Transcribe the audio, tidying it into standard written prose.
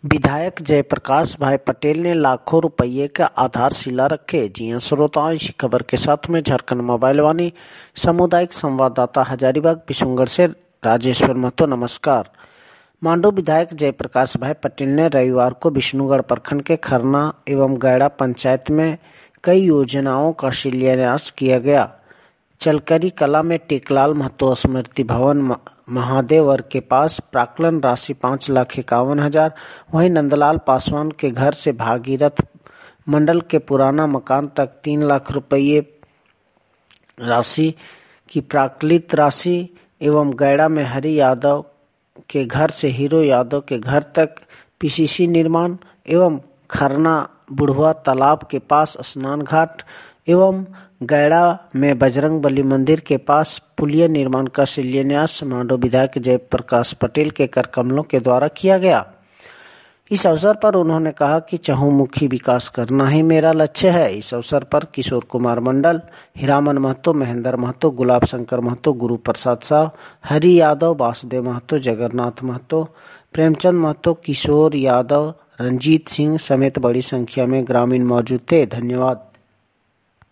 विधायक जयप्रकाश भाई पटेल ने लाखों रुपये का आधारशिला रखे। जी हां श्रोताओं, इसी खबर के साथ में झारखंड मोबाइल वाणी सामुदायिक संवाददाता हजारीबाग बिशुनगढ़ से राजेश्वर महतो। नमस्कार। मांडू विधायक जयप्रकाश भाई पटेल ने रविवार को विष्णुगढ़ प्रखंड के खरना एवं गैड़ा पंचायत में कई योजनाओं का शिलान्यास किया गया। चलकरी कला में टेकलाल महतो स्मृति भवन महादेवर के पास प्राक्कलन राशि 5,51,000। वहीं नंदलाल पासवान के घर से भागीरथ मंडल के पुराना मकान तक 3 लाख रुपये राशि की प्राक्कलित राशि एवं गैड़ा में हरि यादव के घर से हीरो यादव के घर तक पीसीसी निर्माण एवं खरना बुढ़वा तालाब के पास स्नान घाट एवं गैड़ा में बजरंगबली मंदिर के पास पुलिया निर्माण का शिलान्यास मांडू विधायक जयप्रकाश पटेल के कर कमलों के द्वारा किया गया। इस अवसर पर उन्होंने कहा कि चहुमुखी विकास करना ही मेरा लक्ष्य है। इस अवसर पर किशोर कुमार मंडल, हीरामन महतो, महेंद्र महतो, गुलाब शंकर महतो, गुरु प्रसाद साव, हरि यादव, वासुदेव महतो, जगन्नाथ महतो, प्रेमचंद महतो, किशोर यादव, रंजीत सिंह समेत बड़ी संख्या में ग्रामीण मौजूद थे। धन्यवाद।